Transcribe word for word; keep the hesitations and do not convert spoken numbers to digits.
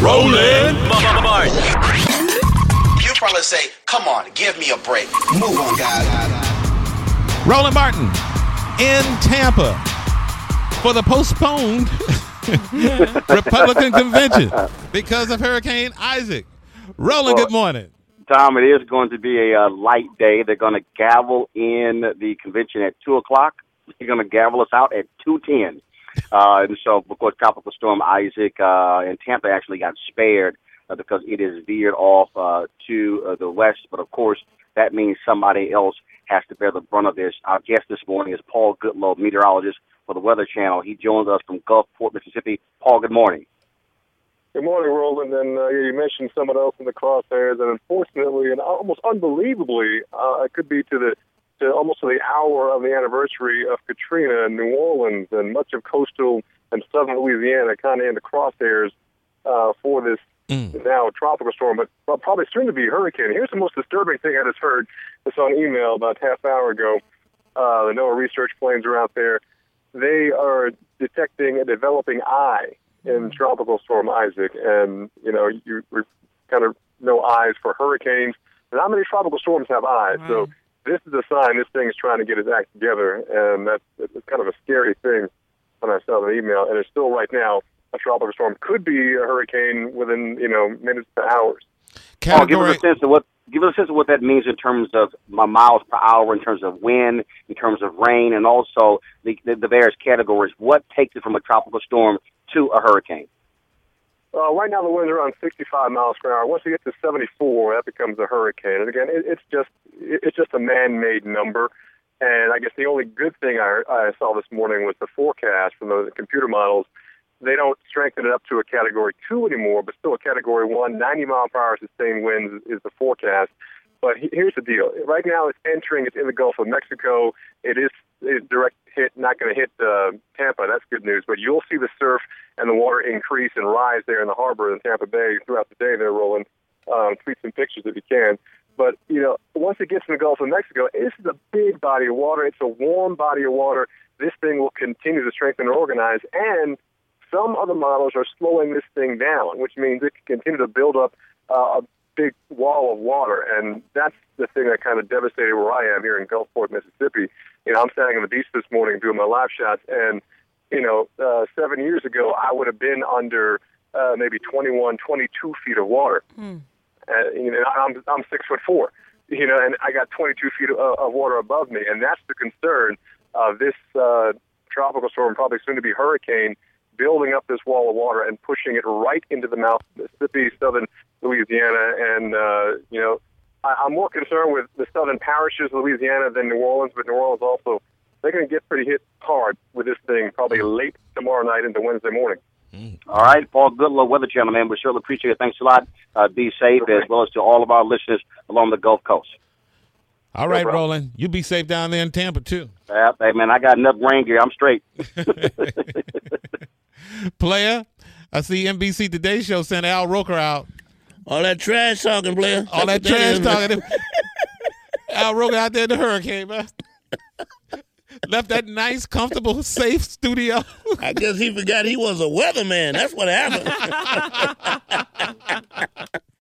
Roland Martin. You probably say, come on, give me a break. Move on, guys. Roland Martin in Tampa for the postponed Republican convention because of Hurricane Isaac. Roland, Well, good morning. Tom, it is going to be a uh, light day. They're going to gavel in the convention at two o'clock. They're going to gavel us out at two ten. Uh, and so, of course, Tropical Storm Isaac uh, in Tampa actually got spared uh, because it is veered off uh, to uh, the west. But, of course, that means somebody else has to bear the brunt of this. Our guest this morning is Paul Goodloe, meteorologist for the Weather Channel. He joins us from Gulfport, Mississippi. Paul, good morning. Good morning, Roland. And uh, you mentioned someone else in the crosshairs, and unfortunately, and almost unbelievably, uh, it could be to the to almost to the hour of the anniversary of Katrina in New Orleans, and much of coastal and southern Louisiana kind of in the crosshairs uh, for this mm. now tropical storm, but probably soon to be a hurricane. Here's the most disturbing thing I just heard. This on email about half an hour ago. Uh, the NOAA research planes are out there. They are detecting a developing eye in Tropical Storm Isaac, and you know you we kind of know eyes for hurricanes. And how many tropical storms have eyes? Right. So this is a sign this thing is trying to get its act together, and that's it's kind of a scary thing when I saw the email. And it's still right now a tropical storm, could be a hurricane within you know minutes to hours. Category- oh, give us a sense of what give us a sense of what that means in terms of miles per hour, in terms of wind, in terms of rain, and also the the, the various categories. What takes it from a tropical storm to a hurricane? Uh, right now, the winds are around sixty-five miles per hour. Once you get to seventy-four, that becomes a hurricane. And again, it, it's just it's just a man-made number. And I guess the only good thing I, I saw this morning was the forecast from the computer models. They don't strengthen it up to a Category two anymore, but still a Category one. ninety mile per hour sustained winds is the forecast. But he, here's the deal. Right now, it's entering. It's in the Gulf of Mexico. It is it's direct hit, not going to hit uh, Tampa. That's good news. But you'll see the surf and the water increase and rise there in the harbor in Tampa Bay throughout the day. They're rolling. Um, tweet some pictures if you can. But, you know, once it gets in the Gulf of Mexico, this is a big body of water. It's a warm body of water. This thing will continue to strengthen and organize. And some other models are slowing this thing down, which means it can continue to build up uh, a big wall of water. And that's the thing that kind of devastated where I am here in Gulfport, Mississippi. You know, I'm standing on the beach this morning doing my live shots, and, you know, uh, seven years ago, I would have been under uh, maybe twenty-one, twenty-two feet of water. Mm. Uh, you know, I'm, I'm six foot four, you know, and I got twenty-two feet of, of water above me. And that's the concern of this uh, tropical storm, probably soon to be hurricane, building up this wall of water and pushing it right into the mouth of Mississippi, southern Louisiana. And, uh, you know, I, I'm more concerned with the southern parishes of Louisiana than New Orleans, but New Orleans also, they're going to get pretty hit hard with this thing probably late tomorrow night into Wednesday morning. Mm. All right, Paul Goodloe, Weather Channel, man. We surely appreciate it. Thanks a lot. Uh, be safe, okay, as well as to all of our listeners along the Gulf Coast. All right, no Roland. You be safe down there in Tampa, too. Yeah, hey, man, I got enough rain gear. I'm straight. Player, I see N B C Today Show sent Al Roker out. All that trash talking, player. All that trash talking. Al Roker out there in the hurricane, man. Left that nice, comfortable, safe studio. I guess he forgot he was a weatherman. That's what happened.